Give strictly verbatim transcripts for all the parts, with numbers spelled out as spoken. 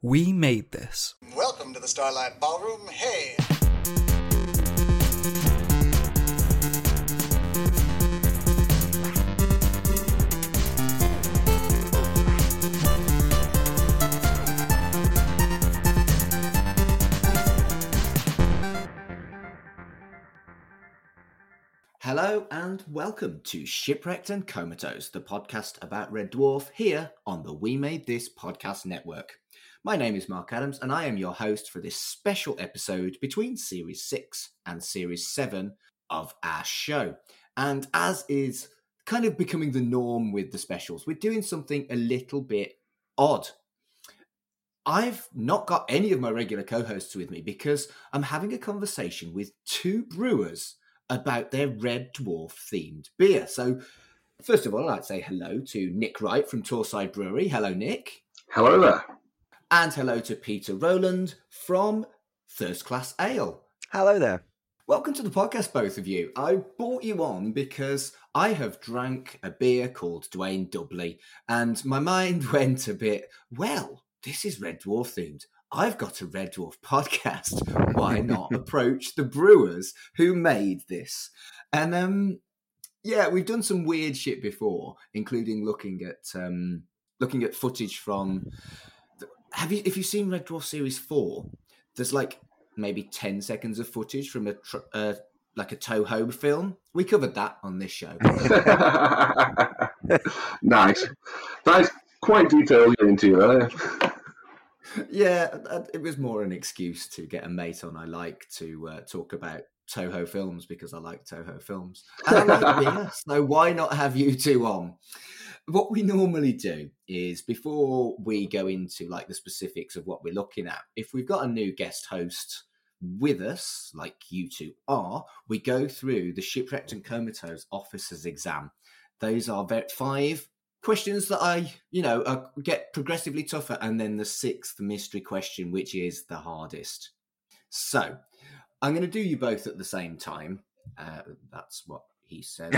We made this. Welcome to the Starlight Ballroom. Hey! Hello and welcome to Shipwrecked and Comatose, the podcast about Red Dwarf here on the We Made This podcast network. My name is Mark Adams and I am your host for this special episode between Series six and Series seven of our show. And as is kind of becoming the norm with the specials, we're doing something a little bit odd. I've not got any of my regular co-hosts with me because I'm having a conversation with two brewers about their Red Dwarf themed beer. So first of all, I'd like to say hello to Nick Wright from Torside Brewery. Hello, Nick. Hello there. And hello to Peter Rowland from Thirst Class Ale. Hello there. Welcome to the podcast, both of you. I brought you on because I have drank a beer called Dwayne Dudley, and my mind went a bit, well, this is Red Dwarf themed. I've got a Red Dwarf podcast. Why not approach the brewers who made this? And um, yeah, we've done some weird shit before, including looking at um, looking at footage from. Have you, if you've seen Red Dwarf Series four, there's like maybe ten seconds of footage from a tr- uh, like a Toho film. We covered that on this show. Nice. That is quite detailed into you there. Yeah, it was more an excuse to get a mate on I like to uh, talk about Toho films because I like Toho films. And I like beer, so why not have you two on? What we normally do is before we go into like the specifics of what we're looking at, if we've got a new guest host with us, like you two are, we go through the Shipwrecked and Comatose Officer's Exam. Those are five questions that I, you know, uh, get progressively tougher, and then the sixth mystery question, which is the hardest. So I'm going to do you both at the same time. Uh, that's what he said.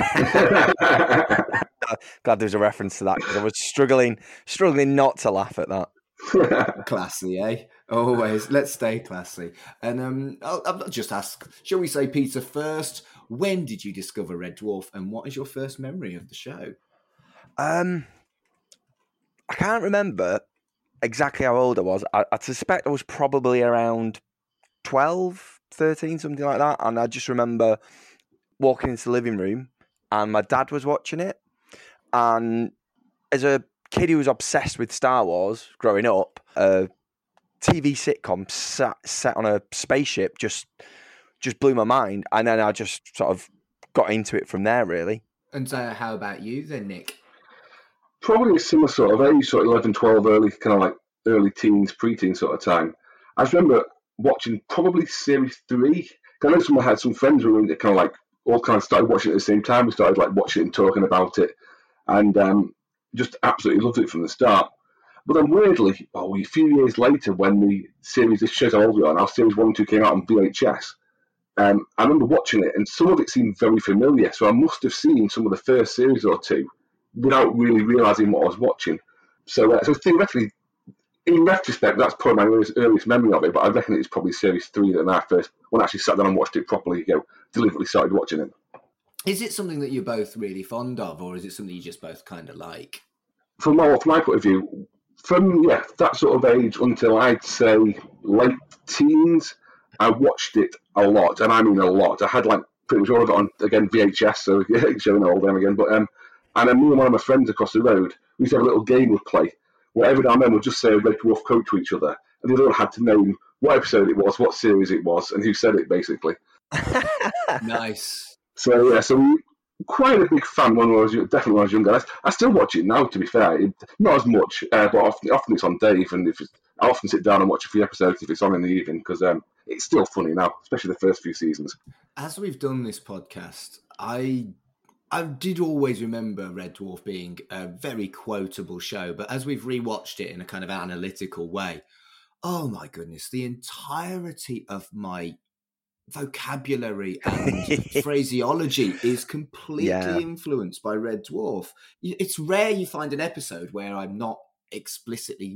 Glad there's a reference to that because I was struggling, struggling not to laugh at that. Classy, eh? Always. Let's stay classy. And um, I'll, I'll just ask, shall we say, Peter, first, when did you discover Red Dwarf and what is your first memory of the show? Um, I can't remember exactly how old I was. I, I suspect I was probably around twelve, thirteen, something like that. And I just remember walking into the living room and my dad was watching it. And as a kid who was obsessed with Star Wars growing up, a T V sitcom sat, set on a spaceship just just blew my mind. And then I just sort of got into it from there, really. And so how about you then, Nick? Probably a similar sort of age, sort of eleven, twelve, early, kind of like early teens, pre-teen sort of time. I just remember watching probably Series three. I know someone had some friends who were kind of like all kind of started watching it at the same time. We started like watching it and talking about it. And um, just absolutely loved it from the start. But then weirdly, oh, a few years later, when the series, this shows how old we are now, Series one and two came out on V H S, um, I remember watching it, and some of it seemed very familiar. So I must have seen some of the first series or two without really realising what I was watching. So, uh, so theoretically, in retrospect, that's probably my earliest, earliest memory of it, but I reckon it's probably Series three that I first, when I actually sat down and watched it properly, you know, deliberately started watching it. Is it something that you're both really fond of, or is it something you just both kind of like? From my, from my point of view, from yeah that sort of age until I'd say late teens, I watched it a lot, and I mean a lot. I had like pretty much all of it on, again, V H S, so yeah, showing all them again. But um, and then me and one of my friends across the road, we used to have a little game we'd play, where every now and then we'd just say a Red Dwarf quote to each other, and the other one had to name what episode it was, what series it was, and who said it, basically. Nice. So yeah, so we quite a big fan when I was definitely when I was younger. I, I still watch it now, to be fair, it, not as much, uh, but often, often it's on Dave, and if it's, I often sit down and watch a few episodes if it's on in the evening because um, it's still funny now, especially the first few seasons. As we've done this podcast, I I did always remember Red Dwarf being a very quotable show, but as we've rewatched it in a kind of analytical way, oh my goodness, the entirety of my vocabulary and phraseology is completely yeah. influenced by Red Dwarf. It's rare you find an episode where I'm not explicitly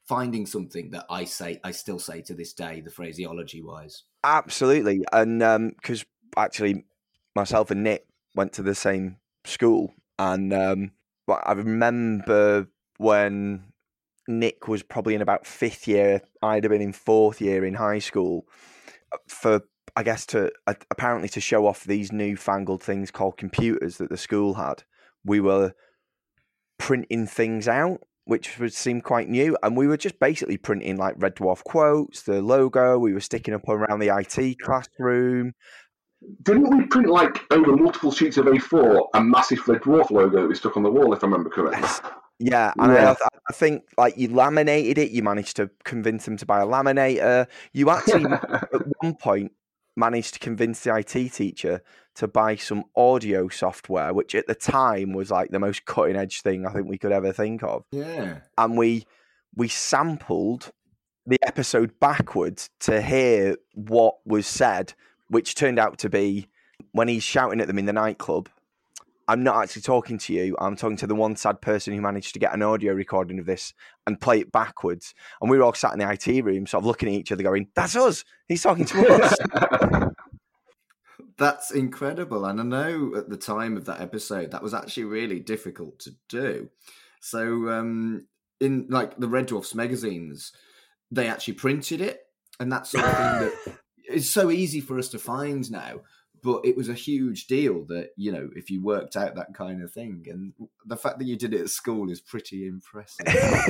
finding something that I say, I still say to this day, the phraseology wise. Absolutely. And because um, actually myself and Nick went to the same school. And um, I remember when Nick was probably in about fifth year, I'd have been in fourth year in high school, for, I guess, to uh, apparently to show off these newfangled things called computers that the school had. We were printing things out, which would seem quite new. And we were just basically printing like Red Dwarf quotes, the logo. We were sticking up around the I T classroom. Didn't we print like over multiple sheets of A four a massive Red Dwarf logo that we stuck on the wall, if I remember correctly? Yes. Yeah, and yeah. I, I think like you laminated it. You managed to convince them to buy a laminator. You actually at one point managed to convince the I T teacher to buy some audio software, which at the time was like the most cutting edge thing I think we could ever think of. Yeah, and we we sampled the episode backwards to hear what was said, which turned out to be when he's shouting at them in the nightclub, I'm not actually talking to you. I'm talking to the one sad person who managed to get an audio recording of this and play it backwards. And we were all sat in the I T room, sort of looking at each other going, that's us. He's talking to us. That's incredible. And I know at the time of that episode, that was actually really difficult to do. So um, in like the Red Dwarfs magazines, they actually printed it. And that sort of thing that is so easy for us to find now. But it was a huge deal that, you know, if you worked out that kind of thing. And the fact that you did it at school is pretty impressive.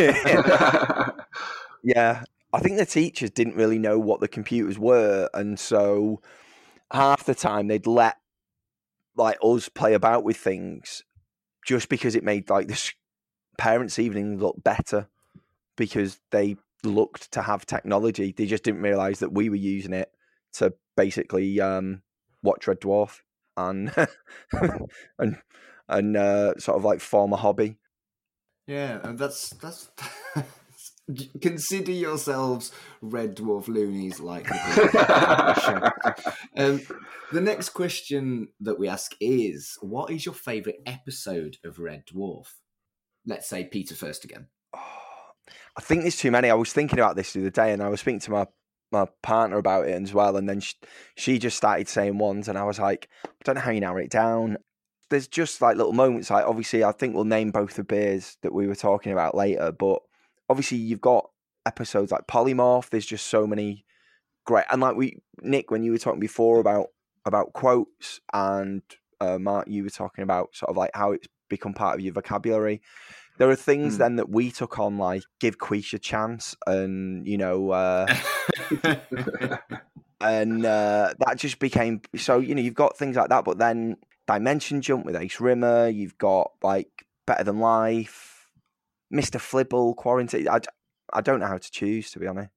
Yeah. I think the teachers didn't really know what the computers were. And so half the time they'd let like us play about with things just because it made like the parents' evening look better because they looked to have technology. They just didn't realise that we were using it to basically... Um, watch Red Dwarf and and and uh, sort of like form a hobby. Yeah, and that's that's. Consider yourselves Red Dwarf loonies, like the um, the next question that we ask is: what is your favourite episode of Red Dwarf? Let's say Peter first again. Oh, I think there's too many. I was thinking about this the other day, and I was speaking to my. my partner about it as well, and then she, she just started saying ones, and I was like, I don't know how you narrow it down. There's just like little moments, like obviously I think we'll name both the beers that we were talking about later, but obviously you've got episodes like Polymorph. There's just so many great, and like we Nick, when you were talking before about about quotes, and uh, Mark, you were talking about sort of like how it's become part of your vocabulary. There are things mm. then that we took on, like give Quiche a chance, and you know, uh, and uh, that just became so. You know, you've got things like that, but then Dimension Jump with Ace Rimmer. You've got like Better Than Life, Mister Flibble, Quarantine. I, I don't know how to choose, to be honest.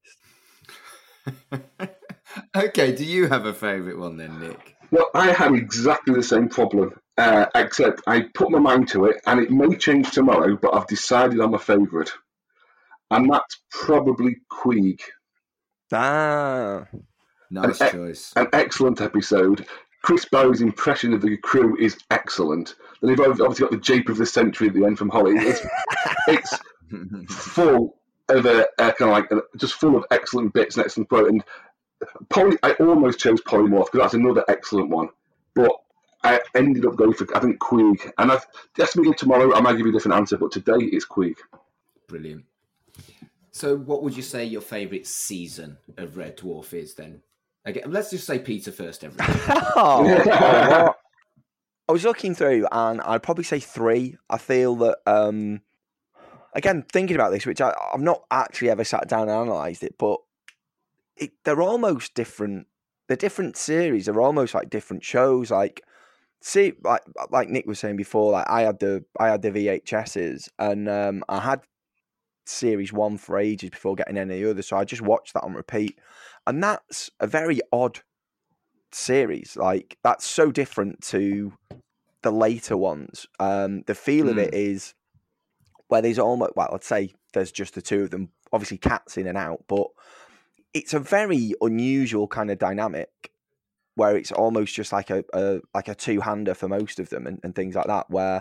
Okay, do you have a favourite one then, Nick? Well, I had exactly the same problem, uh, except I put my mind to it, and it may change tomorrow, but I've decided on my favourite. And that's probably Queeg. Ah, nice an choice. E- an excellent episode. Chris Barry's impression of the crew is excellent. Then you've obviously got the Jape of the Century at the end from Holly. It's, it's full of a, a kind of like a, just full of excellent bits and excellent quote. And Poly, I almost chose Polymorph because that's another excellent one, but I ended up going for I think Queeg. And I've asked me tomorrow, I might give you a different answer, but today it's Queeg. Brilliant. So, what would you say your favourite season of Red Dwarf is then? Again, let's just say Peter first, everyone. oh, well, I was looking through, and I'd probably say three. I feel that, um, again, thinking about this, which I, I've not actually ever sat down and analysed it, but it, they're almost different. They're different series. They're almost like different shows. Like, see, like like Nick was saying before, like I had the I had the V H S's, and um, I had series one for ages before getting any other, so I just watched that on repeat. And that's a very odd series. Like, that's so different to the later ones. Um, the feel mm. of it is where there's almost, well, I'd say there's just the two of them. Obviously, Kat's in and out, but it's a very unusual kind of dynamic where it's almost just like a, a like a two-hander for most of them and, and things like that, where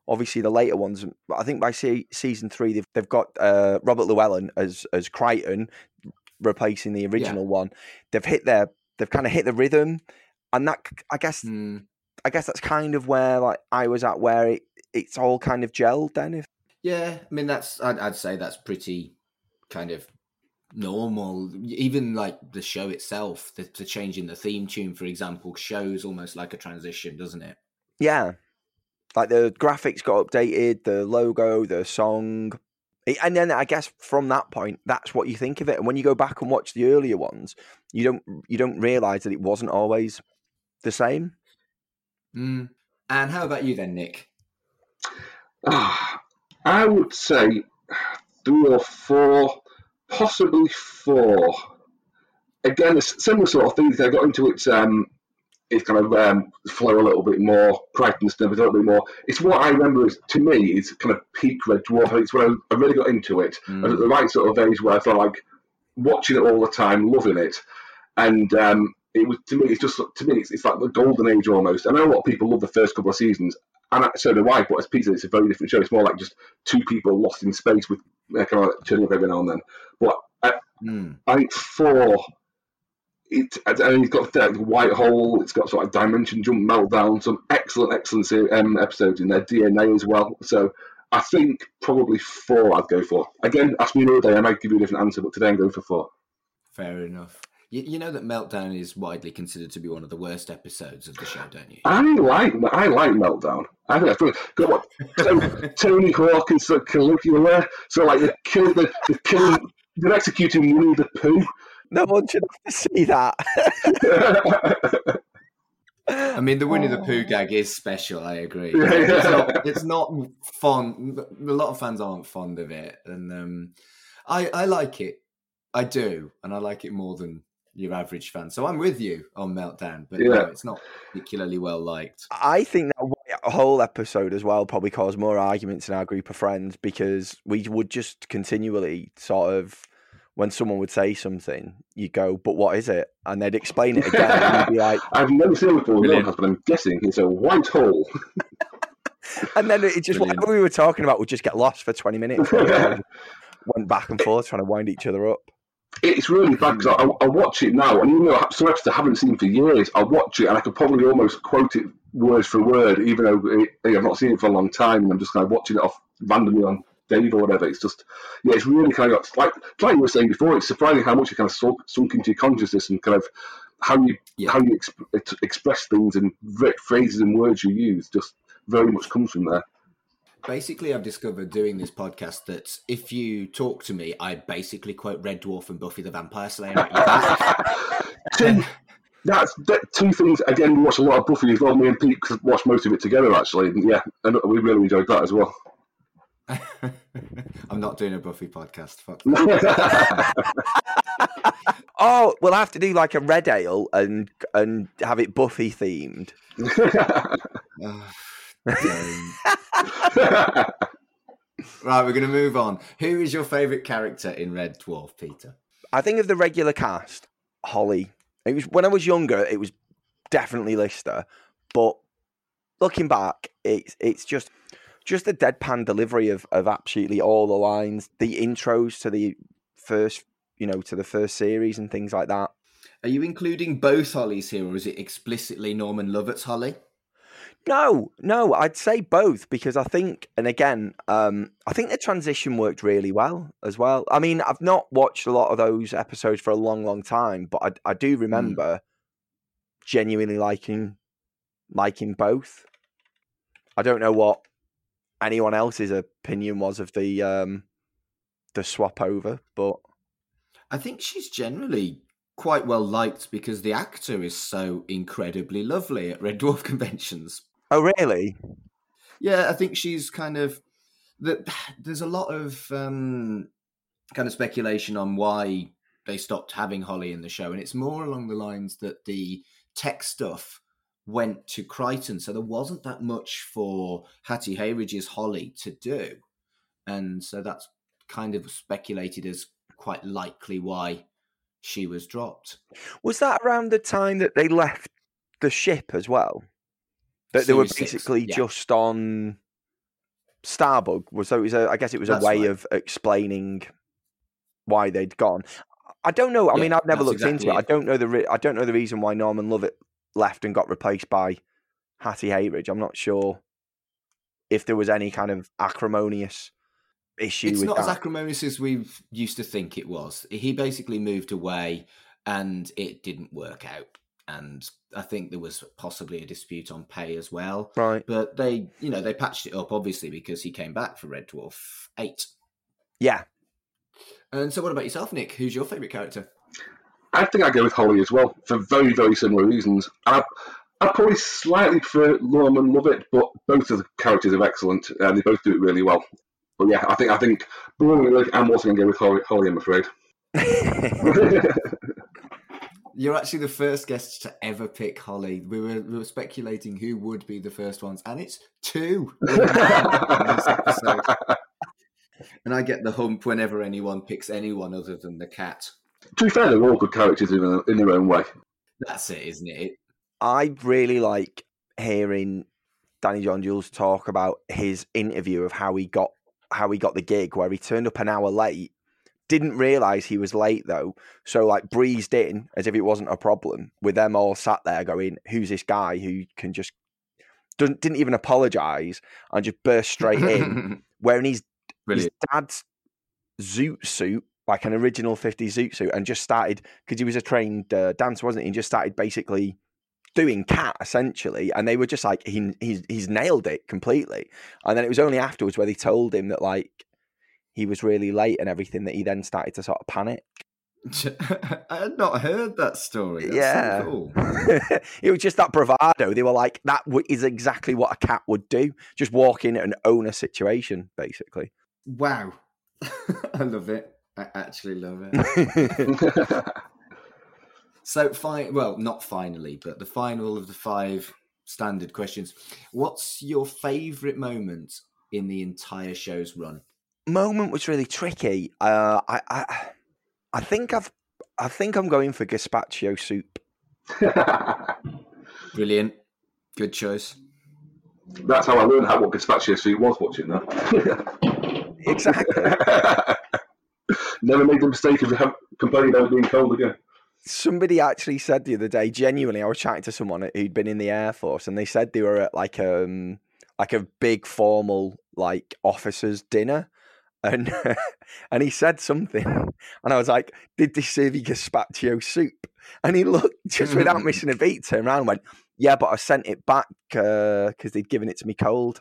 obviously the later ones. I think by se- season three, they've they've got uh, Robert Llewellyn as as Crichton, replacing the original yeah. one. They've hit their, they've kind of hit the rhythm, and that I guess, mm. I guess that's kind of where like I was at, where it it's all kind of gelled. Then, if yeah, I mean that's I'd, I'd say that's pretty kind of normal. Even like the show itself, the, the change in the theme tune, for example, shows almost like a transition, doesn't it? Yeah, like the graphics got updated, the logo, the song. And then I guess from that point, that's what you think of it. And when you go back and watch the earlier ones, you don't you don't realise that it wasn't always the same. Mm. And how about you then, Nick? Uh, I would say three or four, possibly four. Again, a similar sort of thing. I got into it. Um, It's kind of um, flow a little bit more, Crichton stuff a little bit more. It's what I remember is, to me, is kind of peak Red Dwarf. It's when I, I really got into it. Mm. I was at the right sort of age where I felt like watching it all the time, loving it. And um, it was, to me, it's just, to me, it's, it's like the golden age almost. I know a lot of people love the first couple of seasons, and so do I, but as Peter said, it's a very different show. It's more like just two people lost in space with uh, kind of like turning up every now and then. But I, mm. I think four... It, and it's got the White Hole, it's got sort of Dimension Jump, Meltdown, some excellent, excellent um, episodes in there, D N A as well. So I think probably four I'd go for. Again, ask me another day, I might give you a different answer, but today I'm going for four. Fair enough. You, you know that Meltdown is widely considered to be one of the worst episodes of the show, don't you? I like I like Meltdown. I think that's brilliant. Got what? So, Tony Hawk and so Caligula there. So like the kill, the, the killing, they're executing Winnie the Pooh. No one should have to see that. I mean, the Winnie the Pooh gag is special, I agree. It's not, it's not fond. A lot of fans aren't fond of it. And um, I, I like it. I do. And I like it more than your average fan. So I'm with you on Meltdown. But yeah. No, it's not particularly well liked. I think that whole episode as well probably caused more arguments in our group of friends because we would just continually sort of... When someone would say something, you go, but what is it? And they'd explain it again. And you'd be like, I've never seen it before, but I'm guessing it's a white hole. And then it just, Brilliant. Whatever we were talking about would just get lost for twenty minutes. Went back and forth trying to wind each other up. It's really bad because I, I watch it now, and even though some episodes I haven't seen for years, I watch it and I could probably almost quote it word for word, even though it, I've not seen it for a long time, and I'm just kind of watching it off randomly on Dave or whatever. It's just, yeah, it's really kind of like, like you were saying before, it's surprising how much it kind of sunk, sunk into your consciousness and kind of how you yeah. how you exp- express things and phrases and words you use just very much comes from there. Basically, I've discovered doing this podcast that if you talk to me, I basically quote Red Dwarf and Buffy the Vampire Slayer at your back. two, that's that, two things. Again, we watch a lot of Buffy as well. Me and Pete watched most of it together, actually. And yeah, and we really enjoyed that as well. I'm not doing a Buffy podcast. Fuck. Oh, we'll have to do like a Red Ale and and have it Buffy themed. Right, we're going to move on. Who is your favourite character in Red Dwarf, Peter? I think of the regular cast, Holly. It was when I was younger. It was definitely Lister, but looking back, it's it's just. Just the deadpan delivery of, of absolutely all the lines, the intros to the first, you know, to the first series and things like that. Are you including both Hollys here, or is it explicitly Norman Lovett's Holly? No, no, I'd say both because I think, and again, um, I think the transition worked really well as well. I mean, I've not watched a lot of those episodes for a long, long time, but I, I do remember mm. genuinely liking liking both. I don't know what anyone else's opinion was of the um, the swap over, but I think she's generally quite well liked because the actor is so incredibly lovely at Red Dwarf conventions. Oh, really? Yeah, I think she's kind of that. There's a lot of um, kind of speculation on why they stopped having Holly in the show, and it's more along the lines that the tech stuff went to Crichton, so there wasn't that much for Hattie Hayridge's Holly to do, and so that's kind of speculated as quite likely why she was dropped. Was that around the time that they left the ship as well? That they were basically six, yeah. just on Starbug was so it was a, I guess it was That's a way right. of explaining why they'd gone. I don't know. I Yeah, mean, I've never that's looked exactly into it. I it. don't know the re- I don't know the reason why Norman Lovett left and got replaced by Hattie Hayridge. I'm not sure if there was any kind of acrimonious issue It's with not that. as acrimonious as we used to think it was. He basically moved away and it didn't work out. And I think there was possibly a dispute on pay as well. Right. But they, you know, they patched it up, obviously, because he came back for Red Dwarf eight. Yeah. And so what about yourself, Nick? Who's your favourite character? I think I go with Holly as well for very, very similar reasons. I I probably slightly prefer Norman Lovett, but both of the characters are excellent and they both do it really well. But yeah, I think I think boringly, I'm also going to go with Holly, Holly, I'm afraid. You're actually the first guest to ever pick Holly. We were, we were speculating who would be the first ones, and it's two in this episode. And I get the hump whenever anyone picks anyone other than the cat. To be fair, they're all good characters in, in their own way. That's it, isn't it? I really like hearing Danny John Jules talk about his interview of how he got how he got the gig, where he turned up an hour late, didn't realise he was late though, so like breezed in as if it wasn't a problem, with them all sat there going, who's this guy who can just doesn't didn't even apologise and just burst straight in, wearing his, his dad's zoot suit, like an original fifties zoot suit, and just started, because he was a trained uh, dancer, wasn't he? He just started basically doing cat essentially, and they were just like, he he's he's nailed it completely. And then it was only afterwards where they told him that like he was really late and everything that he then started to sort of panic. I had not heard that story. That's yeah, so cool. It was just that bravado. They were like, that is exactly what a cat would do. Just walk in and own a situation, basically. Wow. I love it. I actually love it. So, fi- well, not finally, but the final of the five standard questions. What's your favourite moment in the entire show's run? Moment was really tricky. Uh, I, I, I think I've, I think I'm going for gazpacho soup. Brilliant, good choice. That's how I learned how what gazpacho soup was watching that. Exactly. Never made the mistake of complaining about being cold again. Somebody actually said the other day, genuinely, I was chatting to someone who'd been in the Air Force, and they said they were at like um like a big formal like officers' dinner, and and he said something, and I was like, "Did they serve you gazpacho soup?" And he looked, just without missing a beat, turned around and went, "Yeah, but I sent it back because uh, they'd given it to me cold."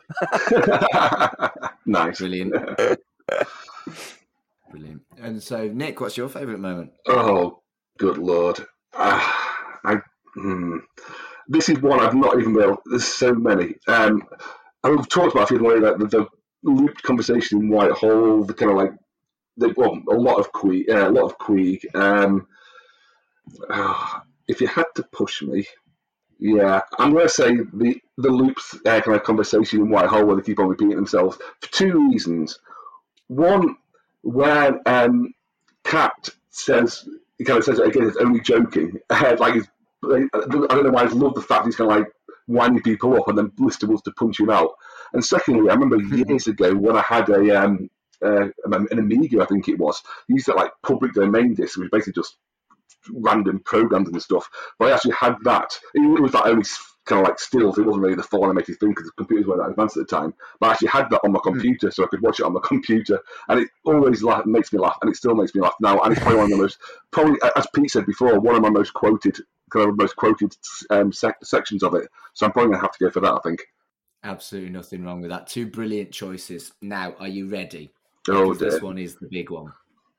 Nice, brilliant, brilliant. And so, Nick, what's your favourite moment? Oh. Good Lord. Uh, I, hmm. This is one I've not even been able, there's so many. Um, I've talked about it the way that the, the looped conversation in Whitehall, the kind of like, the, well, a lot of Queeg, uh, a lot of Queeg. Um, uh, if you had to push me, yeah, I'm going to say the, the loops uh, kind of conversation in Whitehall where they keep on repeating themselves for two reasons. One, where um, Kat says, he kind of says it again, it's only joking. Uh, like, he's, I don't know why I love the fact he's kind of like winding people up and then Blister wants to punch him out. And secondly, I remember years ago when I had a um, uh, an Amiga, I think it was, he used that like public domain disc, which basically just random programs and stuff. But I actually had that. It was like only kind of like stills. It wasn't really the full animated thing because the computers weren't that advanced at the time. But I actually had that on my computer, so I could watch it on my computer, and it always laugh, makes me laugh, and it still makes me laugh now. And it's probably one of the most, probably as Pete said before, one of my most quoted, kind of most quoted um, sec- sections of it. So I'm probably gonna have to go for that, I think. Absolutely nothing wrong with that. Two brilliant choices. Now, are you ready? Oh, because this one is the big one.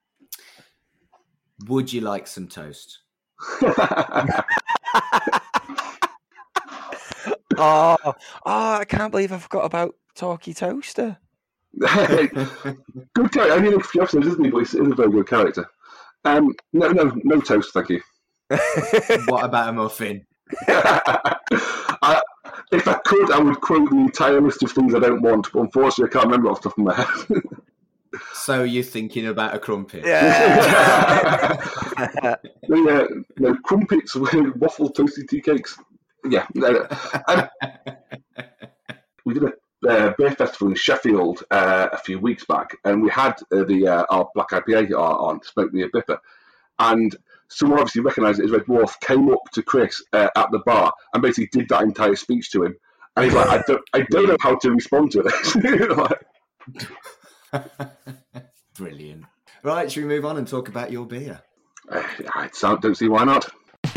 Would you like some toast? oh, oh, I can't believe I forgot about Talkie Toaster. Good character. I mean, a few episodes, isn't he? But he's a very good character. Um, no, no, no toast, thank you. What about a muffin? I, if I could, I would quote the entire list of things I don't want, but unfortunately, I can't remember off the top of my head. So you're thinking about a crumpet? Yeah. Yeah, no, crumpets with waffle toasted tea cakes. Yeah. No, no. Um, we did a uh, beer festival in Sheffield uh, a few weeks back, and we had uh, the uh, our black I P A on Smoke Me a Bipper, and someone obviously recognised it as Red Dwarf, came up to Chris uh, at the bar and basically did that entire speech to him, and he's like, I don't, I don't know how to respond to this. Like, brilliant. Right, should we move on and talk about your beer? uh, I don't see why not.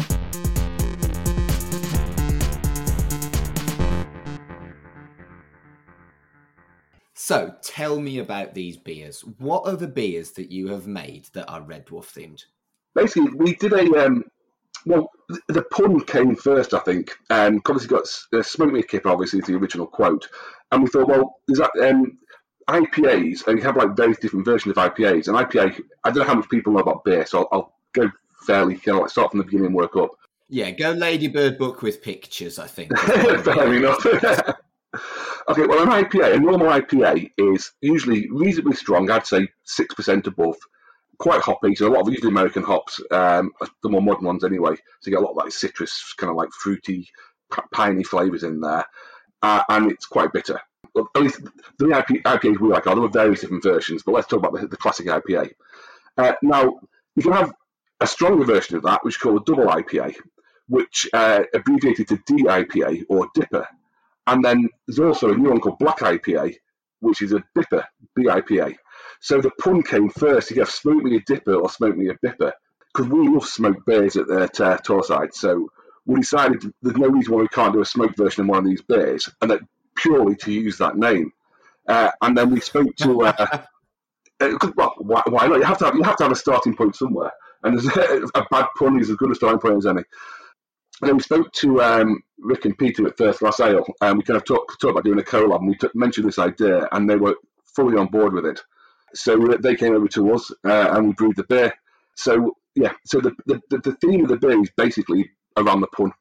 So, tell me about these beers. What are the beers that you have made that are Red Dwarf themed? Basically, we did a um, well. The pun came first, I think. Um, obviously, got uh, "Smoke Me a Kipper," obviously is the original quote, and we thought, well, there's that um, I P As, and you have like various different versions of I P As. And I P A, I don't know how much people know about beer, so I'll, I'll go fairly, you know, like start from the beginning and work up. Yeah, go Ladybird book with pictures, I think. Fair enough. Okay, well, an I P A, a normal I P A is usually reasonably strong. I'd say six percent above. Quite hoppy, so a lot of usually American hops, um, the more modern ones anyway. So you get a lot of like citrus, kind of like fruity, piney flavours in there, uh, and it's quite bitter. Well, at least the I P As we like are, there were various different versions, but let's talk about the, the classic I P A. Uh, now, you can have a stronger version of that, which is called a double I P A, which uh, abbreviated to D I P A or Dipper. And then there's also a new one called Black I P A, which is a Bipper, B I P A. So the pun came first. You have Smoke Me a Dipper or Smoke Me a Bipper, because we love smoked beers at, at uh, Torside. So we decided there's no reason why we can't do a smoked version of one of these beers, and that purely to use that name. Uh, and then we spoke to, uh, uh, well, why, why not? You have to have, you have to have a starting point somewhere, and a bad pun is as good a starting point as any. And then we spoke to um, Rick and Peter at First Glass Ale, and we kind of talked talk about doing a collab, and we t- mentioned this idea, and they were fully on board with it. So they came over to us, uh, and we brewed the beer. So, yeah, so the, the, the theme of the beer is basically around the pun.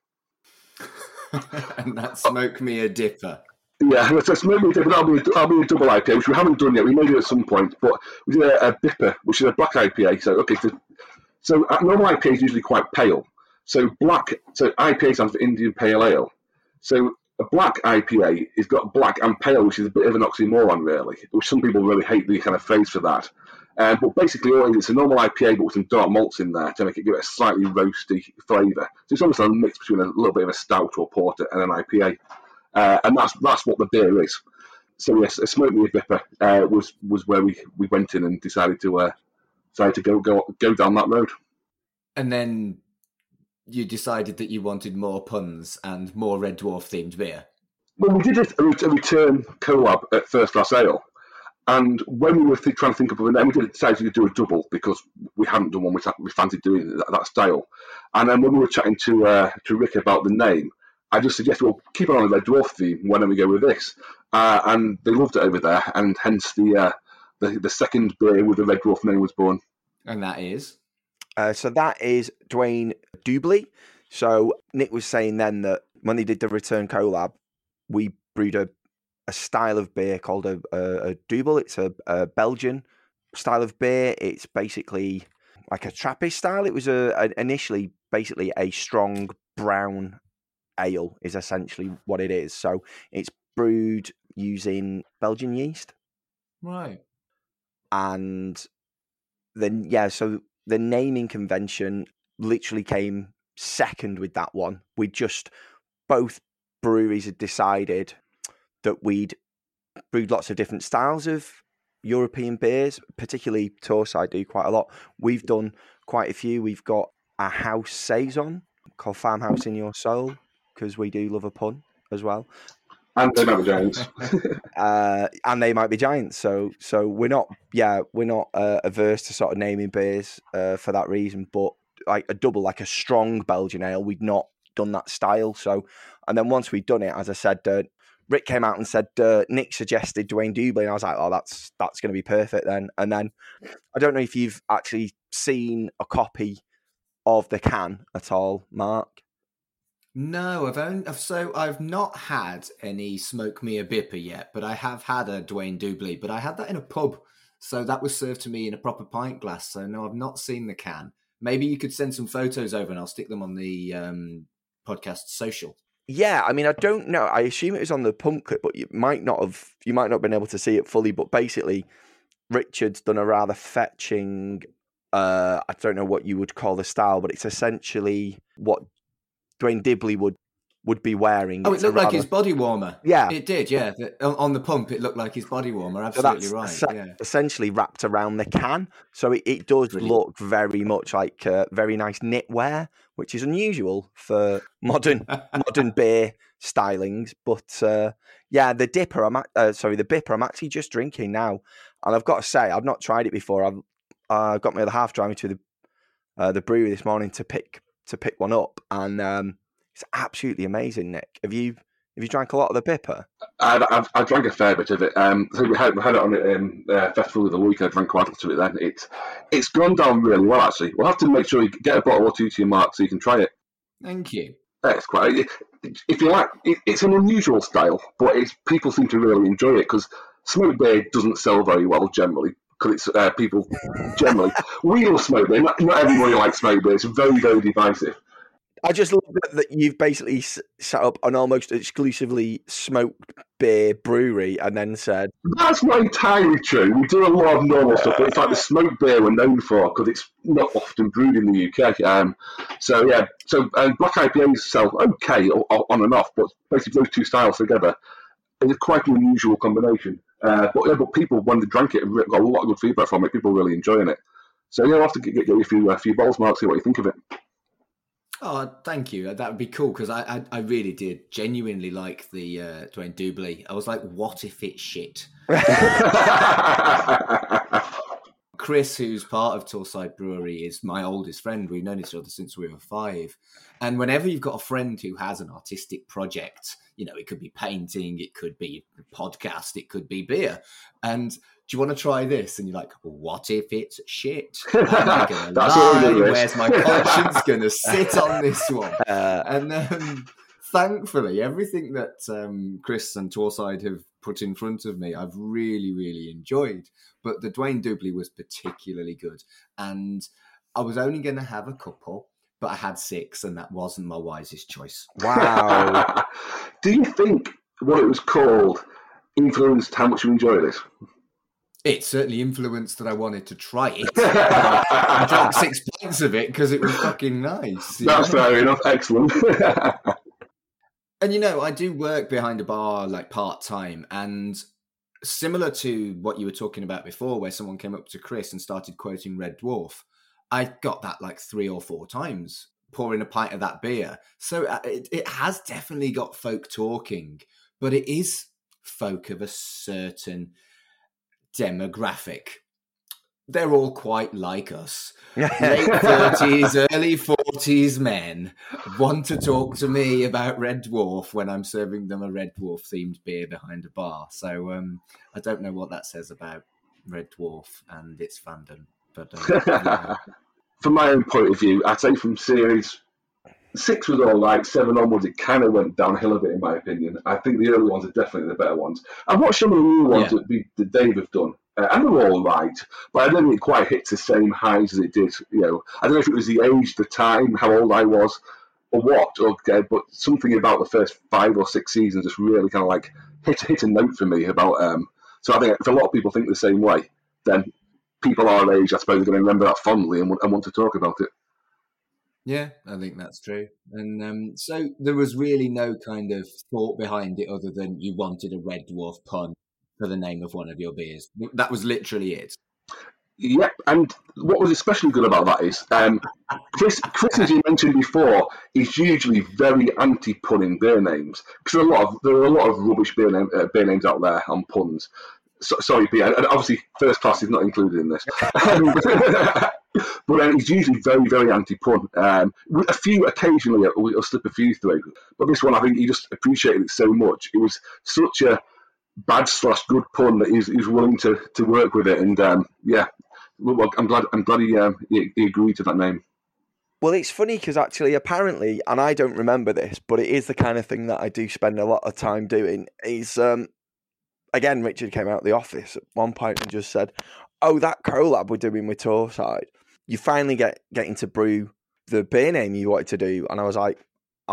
And that's Smoke Me a Dipper. Yeah, so Smoke Me a Dipper, that'll be, that'll be a double I P A, which we haven't done yet. We may do it at some point, but we did a, a Bipper, which is a black I P A. So, okay, so, so normal I P A is usually quite pale. So black, so I P A stands for Indian Pale Ale. So a black I P A is got black and pale, which is a bit of an oxymoron, really, which some people really hate the kind of phrase for that. Um, but basically, all it is, it's a normal I P A, but with some dark malts in there to make it give it a slightly roasty flavour. So it's almost a mix between a little bit of a stout or porter and an I P A. Uh, and that's that's what the beer is. So yes, a Smoke Me a Bipper uh, was was where we, we went in and decided to uh, decided to go go go down that road. And then you decided that you wanted more puns and more Red Dwarf themed beer. Well, we did a, a return collab at First Glass Ale, and when we were th- trying to think of a name, we did decide to do a double because we hadn't done one. We, we fancied doing that, that style. And then when we were chatting to uh, to Rick about the name, I just suggested, well, keep it on the Red Dwarf theme. Why don't we go with this? Uh, and they loved it over there, and hence the, uh, the the second beer with the Red Dwarf name was born. And that is? Uh, so that is Dwayne Dubly. So Nick was saying then that when they did the return collab, we brewed a, a style of beer called a, a, a Double. It's a, a Belgian style of beer. It's basically like a Trappist style. It was a, a initially basically a strong brown ale is essentially what it is. So it's brewed using Belgian yeast. Right. And then, yeah, so the naming convention literally came second with that one. We just, both breweries had decided that we'd brewed lots of different styles of European beers, particularly Torside do quite a lot. We've done quite a few. We've got a house saison called Farmhouse in Your Soul, because we do love a pun as well. And they might be giants. uh, and they might be giants. So so we're not, yeah, we're not uh, averse to sort of naming beers uh, for that reason. But like a double, like a strong Belgian ale, we'd not done that style. So, and then once we'd done it, as I said, uh, Rick came out and said, uh, Nick suggested Dwayne Dubly, and I was like, oh, that's that's going to be perfect then. And then I don't know if you've actually seen a copy of the can at all, Mark. No, I've only so I've not had any Smoke Me a Bipper yet, but I have had a Dwayne Dubly, but I had that in a pub, so that was served to me in a proper pint glass. So no, I've not seen the can. Maybe you could send some photos over, and I'll stick them on the um, podcast social. Yeah, I mean, I don't know. I assume it was on the pump clip, but you might not have. You might not have been able to see it fully. But basically, Richard's done a rather fetching. Uh, I don't know what you would call the style, but it's essentially what Dwayne Dibley would would be wearing. Oh, it It's looked a like rather- his body warmer. Yeah. It did, yeah. The- on- On the pump, it looked like his body warmer. So Absolutely that's right, essen- yeah. essentially wrapped around the can. So it, it does Brilliant. look very much like uh, very nice knitwear, which is unusual for modern modern beer stylings. But uh, yeah, the dipper, I'm ac- uh, sorry, the bipper, I'm actually just drinking now, and I've got to say, I've not tried it before. I've uh, got my other half driving to the uh, the brewery this morning to pick to pick one up, and um, it's absolutely amazing. Nick, have you have you drank a lot of the bipper? I, I've, I drank a fair bit of it. Um, so we had, we had it on a um, uh, festival of the week. I drank quite a lot of it then. It's it's gone down really well, actually. We'll have to make sure you get a bottle or two to your mark so you can try it. Thank you. Yeah, it's quite. It, if you like, it, it's an unusual style, but it's, people seem to really enjoy it because smoked beer doesn't sell very well generally. Because it's uh, people generally we love smoked beer. Not, not everybody likes smoked beer. It's very very divisive. I just love that, that you've basically s- set up an almost exclusively smoked beer brewery and then said, That's not entirely true. We do a lot of normal stuff, but it's like the smoked beer we're known for because it's not often brewed in the U K. Um, so yeah, so uh, black I P As sell okay o- o- on and off, but basically those two styles together is quite an unusual combination. Uh, but yeah, but people when they drank it, have got a lot of good feedback from it. People really enjoying it. So yeah, we'll have to get, get you a few a few bottles, Mark. See what you think of it. Oh, thank you. That would be cool because I, I I really did genuinely like the uh, Dwayne Dubley. I was like, what if it's shit? Chris, who's part of Torside Brewery, is my oldest friend. We've known each other since we were five. And whenever you've got a friend who has an artistic project, you know, it could be painting, it could be a podcast, it could be beer. And do you want to try this? And you're like, what if it's shit? Am I gonna That's what we lie? do, Rich. Where's my conscience going to sit on this one? uh, And um, thankfully, everything that um, Chris and Torside have put in front of me, I've really, really enjoyed. But the Dwayne Dubley was particularly good. And I was only going to have a couple, but I had six, and that wasn't my wisest choice. wow. Do you think what it was called influenced how much you enjoy this? It certainly influenced that I wanted to try it. I drank six pints of it because it was fucking nice. you That's know? fair enough. Excellent. And you know, I do work behind a bar like part time, and similar to what you were talking about before, where someone came up to Chris and started quoting Red Dwarf, I got that like three or four times, pouring a pint of that beer. So uh, it, it has definitely got folk talking, but it is folk of a certain demographic. They're all quite like us. Late thirties, early forties men want to talk to me about Red Dwarf when I'm serving them a Red Dwarf themed beer behind a bar. So um, I don't know what that says about Red Dwarf and its fandom. But uh, yeah. From my own point of view, I'd say from series six was all right, seven onwards it kind of went downhill a bit in my opinion. I think the early ones are definitely the better ones. I've watched some of the new ones Yeah. that, we, that Dave have done, uh, and they're all right, but I don't think it quite hits the same highs as it did. You know, I don't know if it was the age, the time, how old I was, or what, or, uh, but something about the first five or six seasons just really kind of like hit hit a note for me about. Um, so I think if a lot of people think the same way, then people our age, I suppose, are going to remember that fondly and, and want to talk about it. Yeah, I think that's true. And um, so there was really no kind of thought behind it other than you wanted a Red Dwarf pun for the name of one of your beers. That was literally it. Yep, and what was especially good about that is um, Chris, Chris, as you mentioned before, is usually very anti-punning beer names because there are a lot of there are a lot of rubbish beer, name, uh, beer names out there on puns. So, sorry, Peter, and obviously first class is not included in this. Um, but um, he's usually very, very anti-pun. Um, with a few occasionally, he'll, he'll slip a few through. But this one, I think he just appreciated it so much. It was such a bad slash good pun that he's, he's willing to, to work with it. And um, yeah, well, I'm glad I'm glad he, um, he he agreed to that name. Well, it's funny because actually, apparently, and I don't remember this, but it is the kind of thing that I do spend a lot of time doing. Is um, again, Richard came out of the office at one point and just said, "Oh, that collab we're doing with Torside, you finally get getting to brew the beer name you wanted to do." And I was like, I was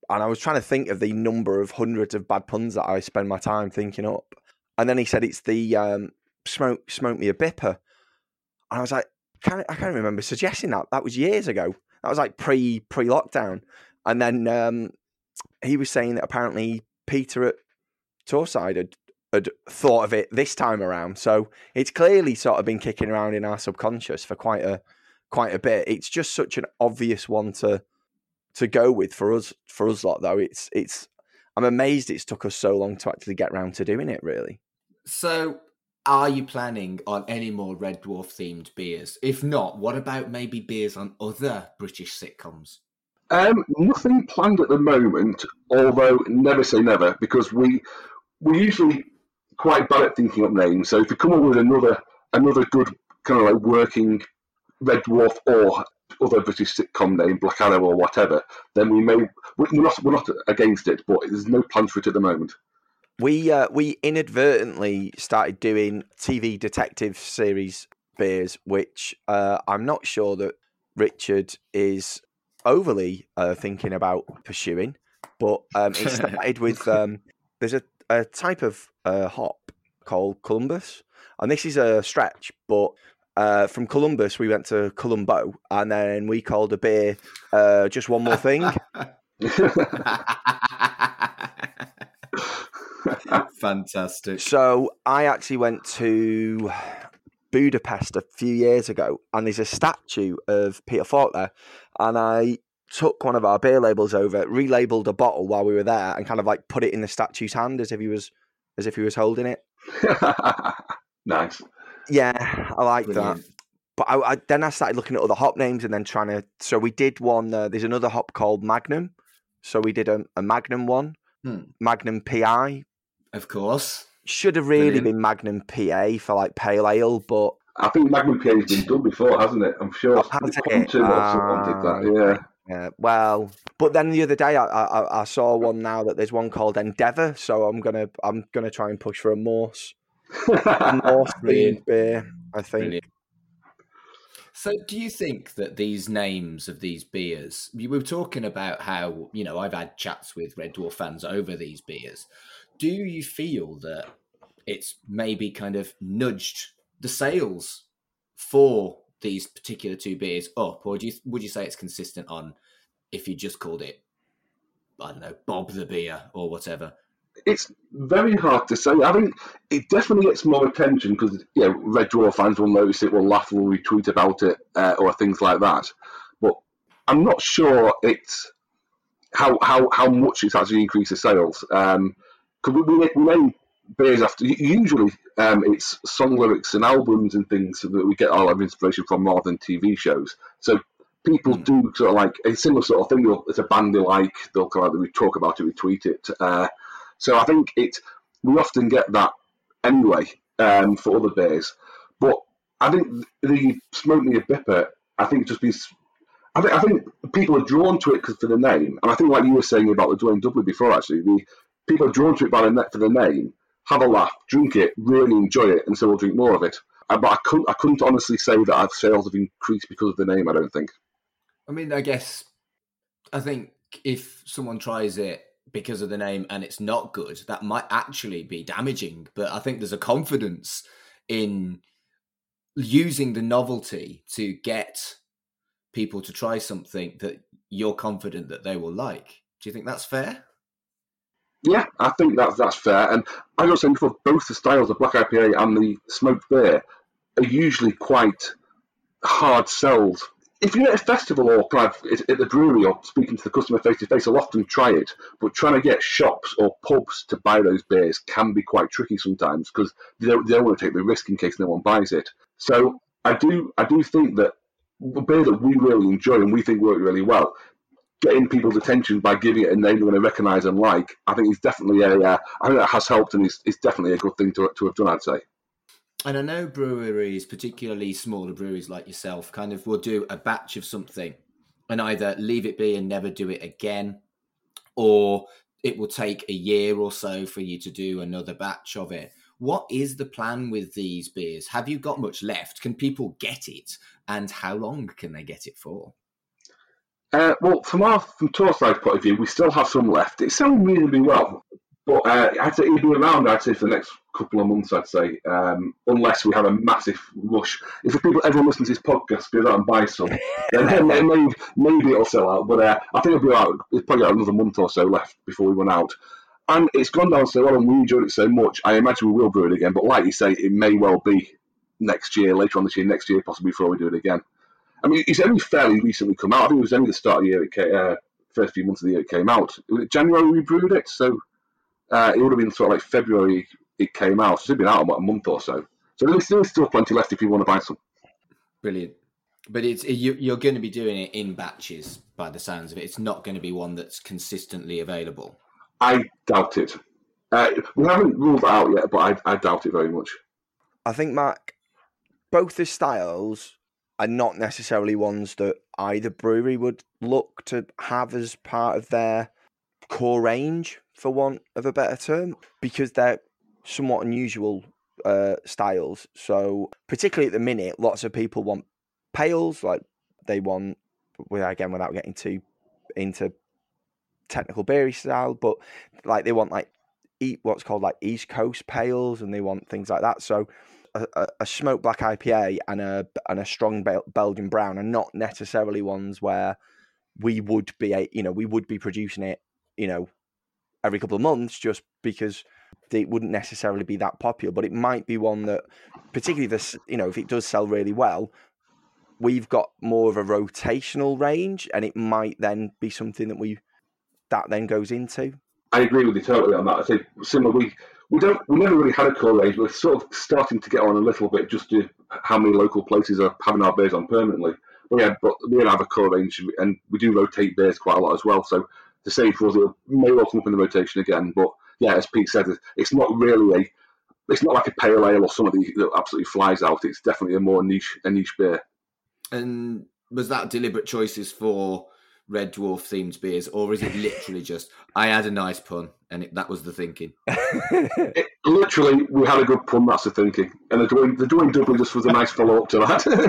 and I was trying to think of the number of hundreds of bad puns that I spend my time thinking up. And then he said it's the um, smoke smoke me a bipper. And I was like, can't, I can't remember suggesting that. That was years ago. That was like pre pre lockdown. And then um, he was saying that apparently Peter at Torside had, had thought of it this time around. So it's clearly sort of been kicking around in our subconscious for quite a quite a bit. It's just such an obvious one to to go with for us for us lot though. It's it's I'm amazed it's took us so long to actually get round to doing it, really. So are you planning on any more Red Dwarf themed beers? If not, what about maybe beers on other British sitcoms? Um, nothing planned at the moment, although never say never, because we we're usually quite bad at thinking up names. So if we come up with another another good kind of like working Red Dwarf or other British sitcom name, Blackadder or whatever, then we may we're not we're not against it, but there's no plans for it at the moment. We uh, we inadvertently started doing T V detective series beers, which uh, I'm not sure that Richard is overly uh, thinking about pursuing, but um, it started with um, there's a, a type of uh, hop called Columbus, and this is a stretch, but uh, from Columbus we went to Columbo, and then we called a beer uh, just one more thing. Fantastic. So I actually went to Budapest a few years ago, and there's a statue of Peter Falk there, and I took one of our beer labels over, relabeled a bottle while we were there, and kind of like put it in the statue's hand as if he was as if he was holding it. Nice. Yeah, I like Brilliant. that. But I, I, then I started looking at other hop names and then trying to. So we did one. Uh, there's another hop called Magnum. So we did a, a Magnum one, Hmm. Magnum P I. Of course. Should have really Brilliant. been Magnum P A for like pale ale, but I think Magnum P A has been done before, hasn't it? I'm sure. Oh, has it? Quantum or someone did that, yeah. yeah. Well, but then the other day I, I I saw one now that there's one called Endeavour, so I'm gonna I'm gonna try and push for a Morse, a Morse Brilliant. themed beer. I think. Brilliant. So do you think that these names of these beers, we were talking about how, you know, I've had chats with Red Dwarf fans over these beers. Do you feel that it's maybe kind of nudged the sales for these particular two beers up? Or do you, would you say it's consistent on if you just called it, I don't know, Bob the Beer or whatever? It's very hard to say. I think it definitely gets more attention because, you know, Red Dwarf fans will notice it, will laugh, will retweet about it, uh, or things like that. But I'm not sure it's how how, how much it's actually increases sales. Um, because we, we, we name beers after, usually um, it's song lyrics and albums and things that we get all our inspiration from more than T V shows. So people mm. do sort of like a similar sort of thing. They'll, it's a band they like, they'll kind of like, talk about it, retweet it. Uh, So I think it we often get that anyway um, for other beers, but I think the Smoke Me a Bipper, I think just be, I think I think people are drawn to it because for the name, and I think like you were saying about the Dwayne Dudley before, actually, the people are drawn to it by the net for the name, have a laugh, drink it, really enjoy it, and so we'll drink more of it. But I couldn't I couldn't honestly say that our sales have increased because of the name. I don't think. I mean, I guess I think if someone tries it because of the name and it's not good, that might actually be damaging. But I think there's a confidence in using the novelty to get people to try something that you're confident that they will like. Do you think that's fair? Yeah, I think that's that's fair. And I was saying before, both the styles, the black I P A and the smoked beer, are usually quite hard sells. If you're at a festival or kind of at the brewery or speaking to the customer face to face, I'll often try it. But trying to get shops or pubs to buy those beers can be quite tricky sometimes because they don't, they don't want to take the risk in case no one buys it. So I do I do think that the beer that we really enjoy and we think work really well, getting people's attention by giving it a name they're going to recognise and like, I think is definitely a uh, I think that has helped and is it's definitely a good thing to to have done, I'd say. And I know breweries, particularly smaller breweries like yourself, kind of will do a batch of something and either leave it be and never do it again, or it will take a year or so for you to do another batch of it. What is the plan with these beers? Have you got much left? Can people get it? And how long can they get it for? Uh, well, from our from Torside's point of view, we still have some left. It's selling reasonably well, but uh, I'd say it'll be around. I'd say for the next couple of months. I'd say um, unless we have a massive rush. If the people everyone listens to this podcast go out and buy some, then maybe, maybe it'll sell out. But uh, I think it'll be out. It's probably got another month or so left before we run out. And it's gone down so well, and we enjoyed it so much. I imagine we will brew it again. But like you say, it may well be next year, later on this year, next year possibly before we do it again. I mean, it's only fairly recently come out. I think it was only the start of the year, it came, uh, first few months of the year it came out. It was January we brewed it, so uh, it would have been sort of like February it came out. So it's been out about a month or so. So there's still, still plenty left if you want to buy some. Brilliant. But it's you, you're going to be doing it in batches by the sounds of it. It's not going to be one that's consistently available. I doubt it. Uh, we haven't ruled it out yet, but I, I doubt it very much. I think, Mark, both the styles are not necessarily ones that either brewery would look to have as part of their core range, for want of a better term, because they're somewhat unusual uh, styles. So particularly at the minute, lots of people want pales, like they want, well, again, without getting too into technical beery style, but like they want like eat what's called like East Coast pales, and they want things like that. So A, a smoked black I P A and a and a strong Bel- Belgian brown are not necessarily ones where we would be a, you know we would be producing it, you know every couple of months, just because they wouldn't necessarily be that popular. But it might be one that, particularly this, you know if it does sell really well, we've got more of a rotational range, and it might then be something that we that then goes into. I agree with you totally on that. I think similar. We we don't we never really had a core range. We're sort of starting to get on a little bit, just to how many local places are having our beers on permanently. But yeah, but we don't have a core range, and we do rotate beers quite a lot as well. So the same for us, it may well come up in the rotation again. But yeah, as Pete said, it's not really a it's not like a pale ale or something that absolutely flies out. It's definitely a more niche a niche beer. And was that deliberate choices for Red Dwarf themed beers, or is it literally just I had a nice pun and it, that was the thinking? It, literally, we had a good pun. That's the thinking, and the Dwayne the Dwayne Dudley just was a nice follow up to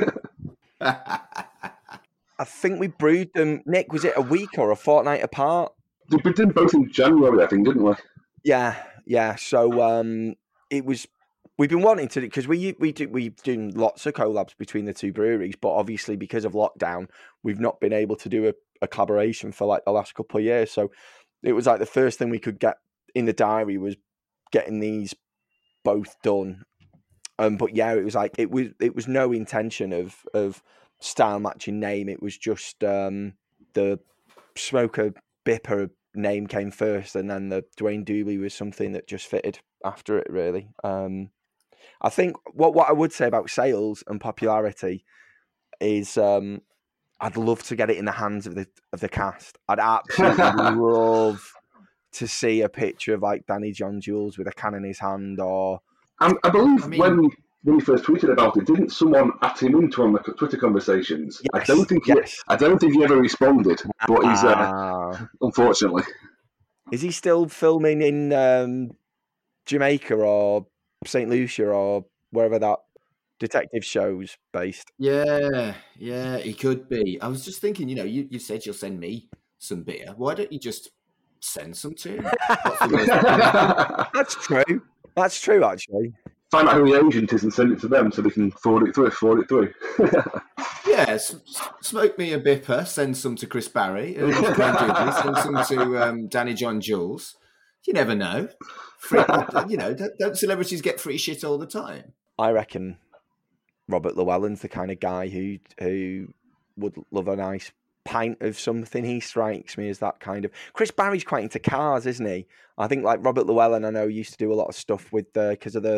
that. I think we brewed them. Nick, was it a week or a fortnight apart? We did both in January, I think, didn't we? Yeah, yeah. So um, it was. We've been wanting to, because we we do we've done lots of collabs between the two breweries, but obviously because of lockdown, we've not been able to do a, a collaboration for like the last couple of years. So it was like the first thing we could get in the diary was getting these both done. Um, but yeah, it was like it was it was no intention of of style matching name. It was just um, the Smoker Bipper name came first, and then the Dwayne Dooley was something that just fitted after it, really. Um, I think what what I would say about sales and popularity is um, I'd love to get it in the hands of the of the cast. I'd absolutely love to see a picture of like Danny John Jules with a can in his hand, or um, I believe I mean, when when he first tweeted about it, didn't someone at him into on the Twitter conversations? Yes, I don't think he, yes. I don't think he ever responded, but he's uh, Ah. unfortunately. Is he still filming in um, Jamaica or Saint Lucia or wherever that detective show's based? yeah, yeah, he could be. I was just thinking, you know, you, you said you'll send me some beer. Why don't you just send some to him? What's the worst? That's true. That's true, actually. Find out who the agent is and send it to them so they can forward it through. Forward it through. Yeah, s- smoke me a bipper, send some to Chris Barry, and Glenn Douglas, send some to um, Danny John Jules. You never know. Free, you know, don't, don't celebrities get free shit all the time? I reckon Robert Llewellyn's the kind of guy who who would love a nice pint of something. He strikes me as that kind of. Chris Barry's quite into cars, isn't he? I think like Robert Llewellyn, I know, used to do a lot of stuff with the because of the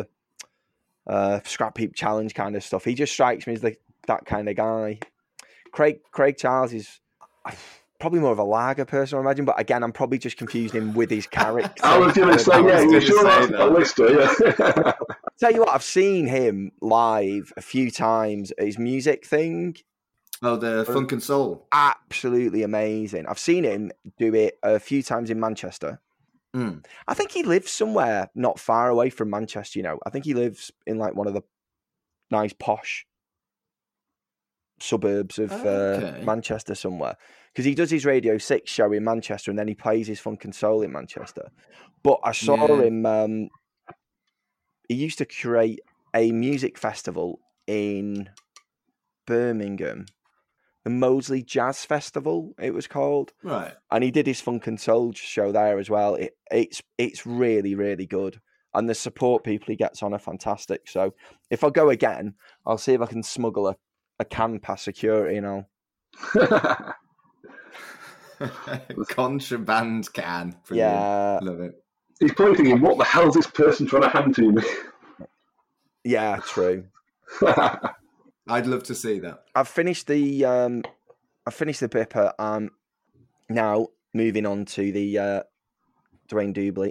uh, Scrap Heap Challenge kind of stuff. He just strikes me as the, that kind of guy. Craig Craig Charles is probably more of a lager person, I imagine, but again, I'm probably just confusing him with his character. I was going to say, yeah, you sure that's a lister, yeah. Tell you what, I've seen him live a few times at his music thing. Oh, the Funk and Soul. Absolutely amazing. I've seen him do it a few times in Manchester. Mm. I think he lives somewhere not far away from Manchester, you know. I think he lives in like one of the nice posh suburbs of Okay. uh, Manchester somewhere, because he does his Radio Six show in Manchester and then he plays his funk and soul in Manchester. But I saw Yeah. him. Um, he used to create a music festival in Birmingham, the Moseley Jazz Festival, it was called. Right. And he did his funk and soul show there as well. It, it's it's really, really good. And the support people he gets on are fantastic. So if I go again, I'll see if I can smuggle a, a can past security and I'll... Contraband can. Brilliant. Yeah. Love it. He's probably thinking, what the hell is this person trying to hand to me? Yeah, true. I'd love to see that. I've finished the um, I've finished the Bipper. Um, now moving on to the uh, Dwayne Doobly.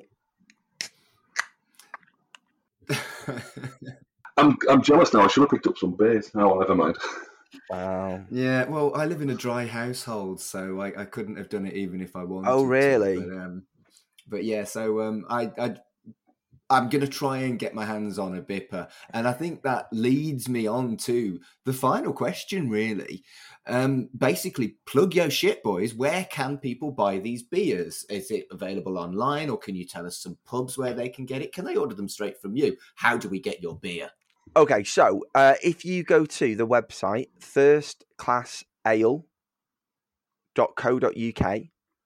I'm I'm jealous now. I should have picked up some beers. Oh, well, never mind. Wow. Yeah, well, I live in a dry household, so I, I couldn't have done it even if I wanted. Oh, really? To, but, um, but yeah, so um, I I I'm gonna try and get my hands on a Bipper, and I think that leads me on to the final question. Really, um, basically, plug your shit, boys. Where can people buy these beers? Is it available online, or can you tell us some pubs where they can get it? Can they order them straight from you? How do we get your beer? Okay, so uh, if you go to the website thirst class ale dot co dot uk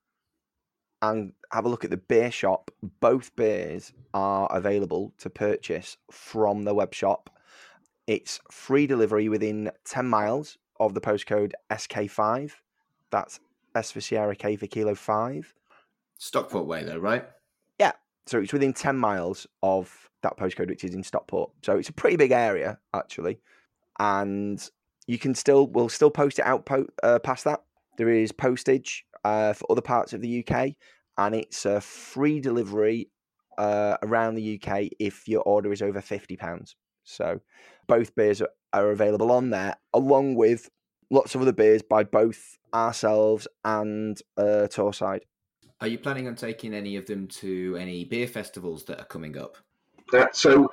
and have a look at the beer shop, both beers are available to purchase from the web shop. It's free delivery within ten miles of the postcode S K five. That's S for Sierra, K for Kilo five. Stockport way, though, right? Yeah, so it's within ten miles of that postcode, which is in Stockport. So it's a pretty big area, actually. And you can still, we'll still post it out po- uh, past that. There is postage uh, for other parts of the U K, and it's a free delivery uh, around the U K if your order is over fifty pounds. So both beers are, are available on there, along with lots of other beers by both ourselves and uh, Torside. Are you planning on taking any of them to any beer festivals that are coming up? Uh, so,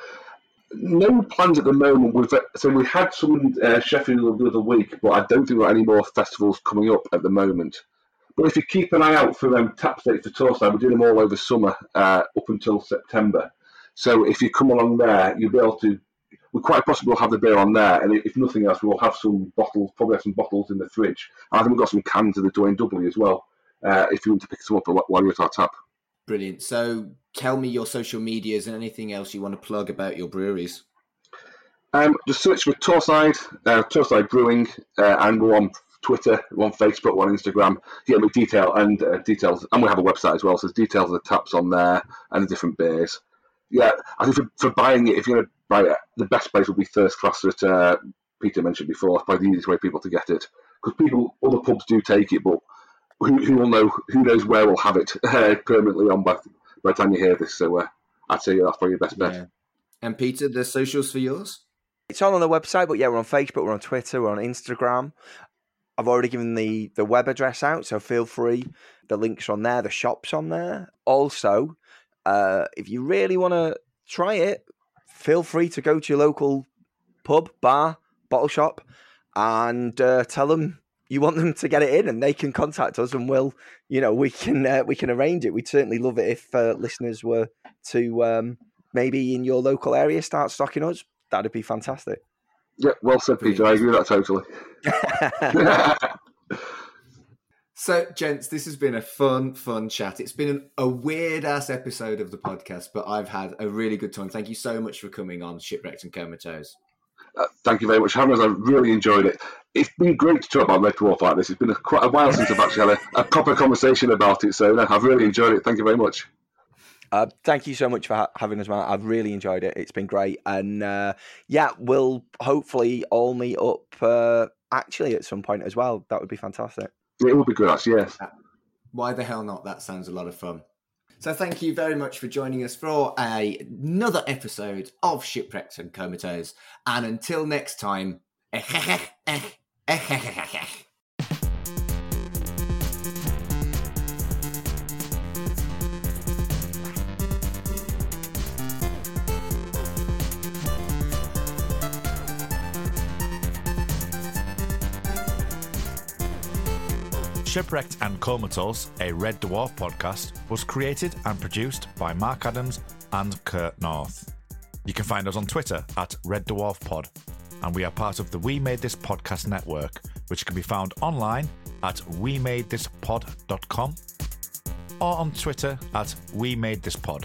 no plans at the moment. We've so we had some in uh, Sheffield the other week, but I don't think there are any more festivals coming up at the moment. But if you keep an eye out for um, tap dates for Torside, we're doing them all over summer uh, up until September. So if you come along there, you'll be able to. We quite possibly will have the beer on there, and if nothing else, we'll have some bottles. Probably have some bottles in the fridge. I think we've got some cans of the Dwayne W as well. Uh, if you want to pick some up while you're at our tap. Brilliant. So tell me your social medias and anything else you want to plug about your breweries. Um, just search for Torside, uh, Torside Brewing, uh, and we're on Twitter, we're on Facebook, we're on Instagram. Yeah, with detail and uh, details, and we have a website as well, so there's details of the taps on there and the different beers. Yeah, I think for, for buying it, if you're going to buy it, the best place would be Thirst Class that uh, Peter mentioned before. It's probably the easiest way for people to get it, because people, other pubs do take it, but who, who will know? Who knows where we'll have it uh, permanently on by, by the time you hear this? So uh, I'd say that's probably your best bet. Yeah. And Peter, the socials for yours? It's all on the website, but yeah, we're on Facebook, we're on Twitter, we're on Instagram. I've already given the, the web address out, so feel free. The links are on there, the shop's on there. Also, uh, if you really want to try it, feel free to go to your local pub, bar, bottle shop, and uh, tell them you want them to get it in, and they can contact us, and we'll, you know, we can uh, we can arrange it. We'd certainly love it if uh, listeners were to um, maybe in your local area start stocking us. That'd be fantastic. Yeah, well said, Peter. I agree with that totally. So, gents, this has been a fun, fun chat. It's been an, a weird-ass episode of the podcast, but I've had a really good time. Thank you so much for coming on Shipwrecked and Comatose. Uh, thank you very much, Hammers. I've really enjoyed it. It's been great to talk about Red Dwarf like this. It's been a, quite a while since I've actually had a, a proper conversation about it, so no, I've really enjoyed it. Thank you very much. Uh, thank you so much for ha- having us, man. I've really enjoyed it. It's been great. And uh, yeah, we'll hopefully all meet up uh, actually at some point as well. That would be fantastic. Yeah, it would be good, actually, yes. Why the hell not? That sounds a lot of fun. So thank you very much for joining us for a, another episode of Shipwrecked and Comatose. And until next time, Shipwrecked and Comatose, a Red Dwarf podcast, was created and produced by Mark Adams and Kurt North. You can find us on Twitter at Red Dwarf Pod, and we are part of the We Made This Podcast network, which can be found online at we made this pod dot com or on Twitter at We Made This Pod.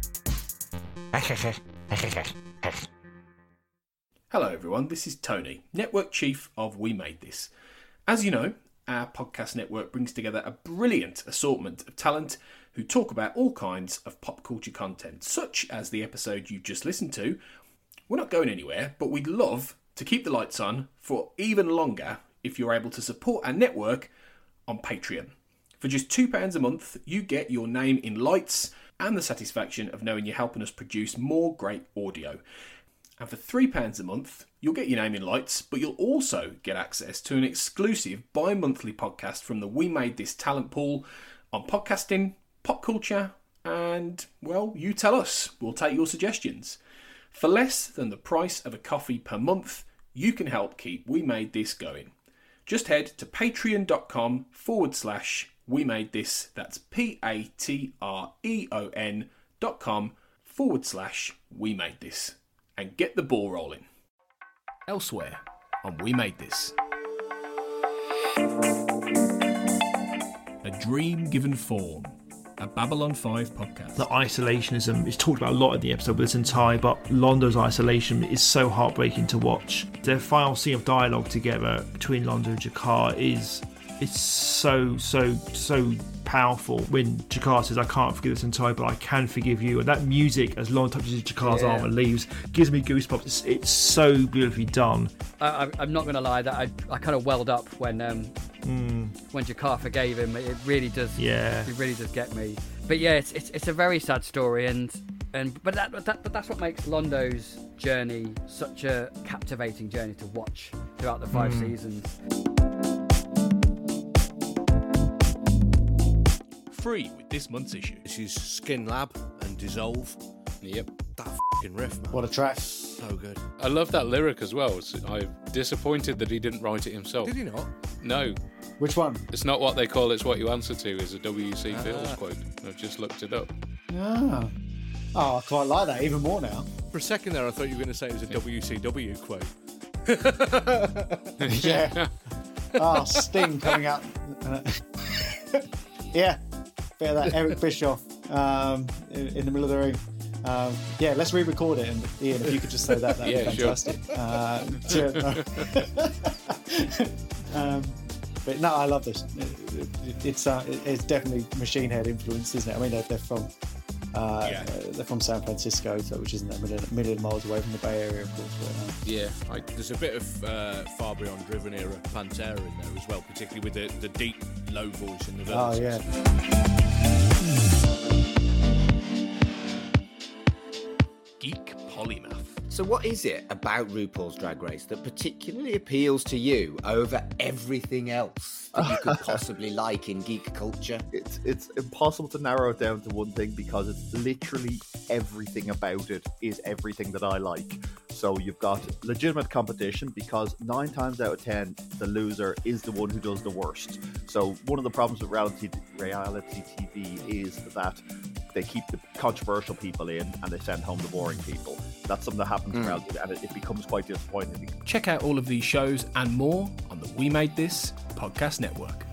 Hello everyone, this is Tony, Network Chief of We Made This. As you know, our podcast network brings together a brilliant assortment of talent who talk about all kinds of pop culture content, such as the episode you've just listened to. We're not going anywhere, but we'd love to keep the lights on for even longer if you're able to support our network on Patreon. For just two pounds a month, you get your name in lights and the satisfaction of knowing you're helping us produce more great audio. And for three pounds a month, you'll get your name in lights, but you'll also get access to an exclusive bi-monthly podcast from the We Made This talent pool on podcasting, pop culture, and, well, you tell us. We'll take your suggestions. For less than the price of a coffee per month, you can help keep We Made This going. Just head to patreon.com forward slash We Made This. That's P-A-T-R-E-O-N dot com forward slash We Made This. And get the ball rolling. Elsewhere on We Made This. A Dream Given Form. A Babylon five podcast. The isolationism is talked about a lot in the episode, but it's entire. But Londo's isolation is so heartbreaking to watch. The final scene of dialogue together between Londo and G'Kar is it's so so so powerful. When G'Kar says, "I can't forgive this entire, but I can forgive you," and that music as Londo touches G'Kar's yeah. arm and leaves gives me goosebumps. It's, it's so beautifully done. I, I'm not going to lie, that I, I kind of welled up when. Um... Mm. When G'Kar forgave him. It really does. Yeah, it really does get me. But yeah, it's it's, it's a very sad story, and and but that, but that but that's what makes Londo's journey such a captivating journey to watch throughout the five mm. seasons. Free with this month's issue. This is Skin Lab and Dissolve. Yep. That f***ing riff, man. What a track. So good. I love that lyric as well. I'm disappointed that he didn't write it himself. Did he not? No. Which one? It's not what they call It's What You Answer To is a W C ah. Fields quote. I've just looked it up. Ah. Oh, I quite like that even more now. For a second there, I thought you were going to say it was a yeah. W C W quote. yeah. Oh, Sting coming out. yeah. Bit of that Eric Bischoff um, in, in the middle of the ring. Um, yeah, let's re-record it, and Ian, if you could just say that, that'd yeah, be fantastic. Sure. Uh, um, but no, I love this. It, it, it's uh, it, it's definitely Machine Head influence, isn't it? I mean, they're, they're from uh, yeah. uh, they're from San Francisco, so which isn't a million, a million miles away from the Bay Area, of course. But, uh, yeah, I, there's a bit of uh, Far Beyond Driven era Pantera in there as well, particularly with the, the deep, low voice in the verses. Oh yeah. Geek Polymath. So what is it about RuPaul's Drag Race that particularly appeals to you over everything else that you could possibly like in geek culture? It's it's impossible to narrow it down to one thing because it's literally everything about it is everything that I like. So you've got legitimate competition because nine times out of ten, the loser is the one who does the worst. So one of the problems with reality reality T V is that they keep the controversial people in and they send home the boring people. That's something that happens mm. around, and it, it becomes quite disappointing. Check out all of these shows and more on the We Made This podcast network.